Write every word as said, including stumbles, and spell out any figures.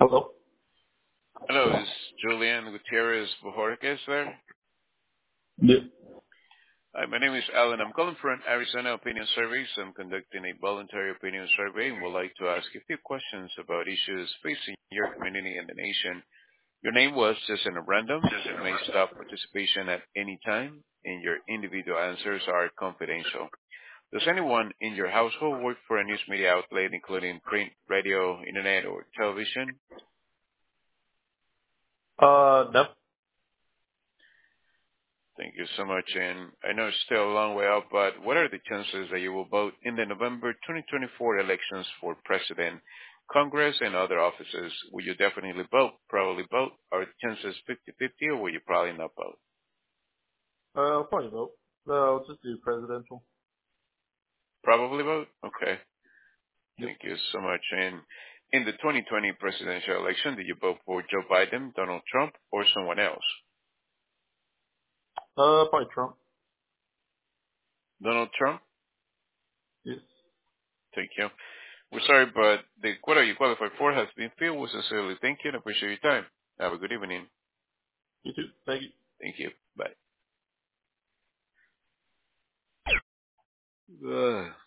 Hello? Hello, is Julian Gutierrez Bojorquez there? Yeah. Hi, my name is Alan. I'm calling for an Arizona Opinion Survey. So I'm conducting a voluntary opinion survey and would like to ask a few questions about issues facing your community and the nation. Your name was just in a random. You may stop participation at any time, and your individual answers are confidential. Does anyone in your household work for a news media outlet, including print, radio, internet, or television? Uh, no. Thank you so much. And I know it's still a long way out, but what are the chances that you will vote in the November twenty twenty-four elections for president, Congress, and other offices? Will you definitely vote, probably vote? Are the chances fifty-fifty, or will you probably not vote? Uh, I'll probably vote. No, I'll just do presidential. Probably vote? Okay. Yep. Thank you so much. And in the twenty twenty presidential election, did you vote for Joe Biden, Donald Trump, or someone else? Uh, probably Trump. Donald Trump? Yes. Thank you. We're sorry, but the quota you qualified for has been filled. We sincerely thank you and appreciate your time. Have a good evening. You too. Thank you. Thank you. Bye. Ugh.